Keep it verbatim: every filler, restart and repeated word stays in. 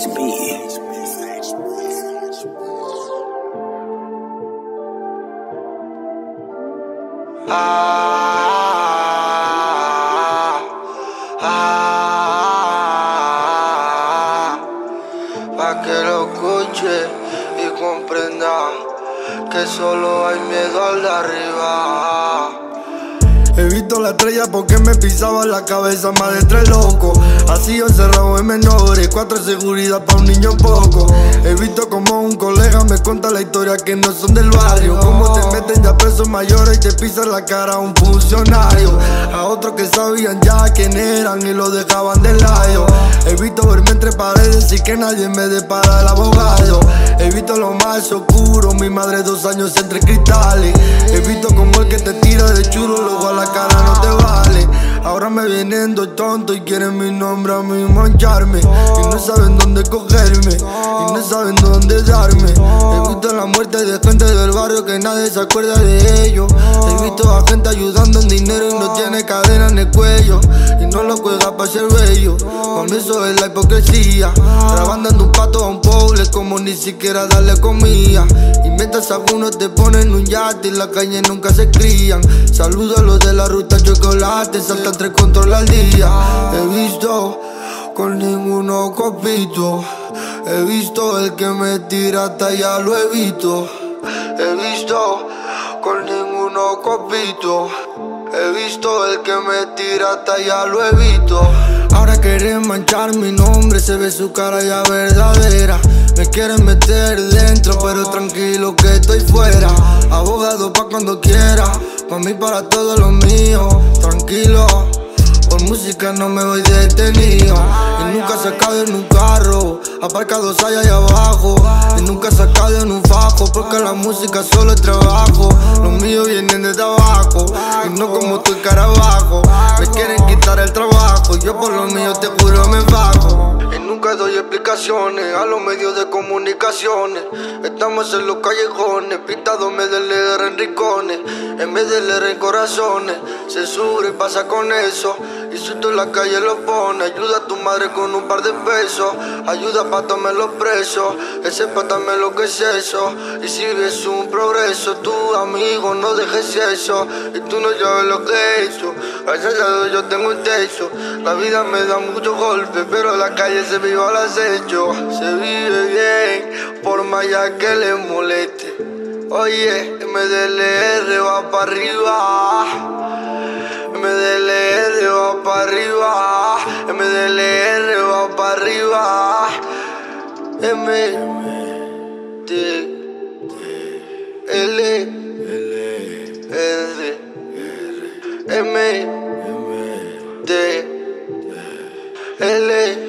H B. Ah, ah, pa' que lo escuche y comprenda que solo hay miedo al de arriba. He visto la estrella porque me pisaba la cabeza más de tres locos. Así encerrado en menores, cuatro seguridad pa' un niño poco. He visto como un colega me cuenta la historia que no son del barrio. Como te meten ya presos mayores y te pisan la cara a un funcionario. A otros que sabían ya quién eran y lo dejaban de lado. He visto verme entre paredes y que nadie me depara el abogado. He visto lo más oscuro, mi madre dos años entre cristales. He visto como el que te tira de chulo luego a la cara no te vale. Ahora me vienen dos tontos y quieren mi nombre a mí mancharme. Y no saben dónde cogerme, y no saben dónde darme. He visto la muerte de gente del barrio que nadie se acuerda de ellos. He visto a gente ayudando en dinero y no tiene cadena en el cuello. Y no lo juega para ser bello, con eso es la hipocresía. Grabando en un pato a un pobre como ni siquiera darle comida. Y mientras algunos te ponen un yate y la calle nunca se crían. Saludo a los de la ruta chocolate, saltan tres control al día. He visto con ninguno copito. He visto el que me tira hasta ya lo he visto. He visto con ninguno copito. He visto el que me tira hasta ya lo he visto. Ahora quieren manchar mi nombre, se ve su cara ya verdadera. Me quieren meter dentro, pero tranquilo que estoy fuera. Abogado pa' cuando quiera, pa' mí para todo lo mío. Tranquilo, por música no me voy detenido. Y nunca sacado en un carro, aparcados allá y abajo. Y nunca sacado en un fajo, porque la música solo es trabajo. Los míos vienen desde abajo, y no como tu cara abajo. Me quieren quitar el trabajo, yo por lo mío te juro me bajo. Y nunca doy explicaciones a los medios de comunicaciones. Estamos en los callejones, pintados me de leer en rincones. En vez de leer en corazones, censura y pasa con eso. Y si tú en la calle lo pones, ayuda a tu madre con un par de pesos. Ayuda pa' tomar los presos, ese pa' también lo que es eso. Y si ves un progreso, tu amigo no dejes eso. Y tú no sabes lo que he hecho, gracias a Dios yo tengo un techo. La vida me da muchos golpes, pero la calle se vive al acecho. Se vive bien, por más allá que le moleste. Oye, M D L R va pa' arriba. M D L R va pa' arriba. M D L R va pa' arriba. M D L R M D L